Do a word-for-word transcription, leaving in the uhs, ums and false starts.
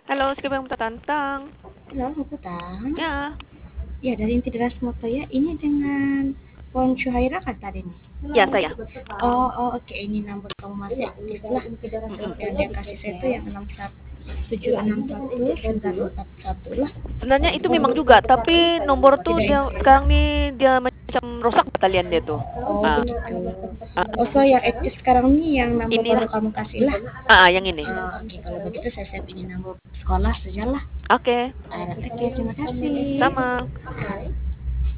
Halo, siapa yang minta tantang? Halo, Putang. Ya, Ya, dari Inti Deras Moto ya. Ini dengan Pon Syuhaira kan tadi nih? ya saya. Oh, oh oke. Ini nomor kamu masih aktif lah. Mm-mm. Dan yang kasih saya tuh yang enam satu tujuh enam satu sembilan empat satu lah. Sebenarnya itu memang juga, tapi nomor tuh Tidak dia ini. sekarang nih dia macam rusak kalian dia tuh. Oh, Ah, begitu. ah, Oh, so yang aktif sekarang nih yang nomor baru inilah. kamu kasih lah. Ah, ah, yang ini. Oh, oke, kalau begitu saya save ini nomor sekolah sajalah. Oke, Ah, oke, terima kasih. sama. Ah.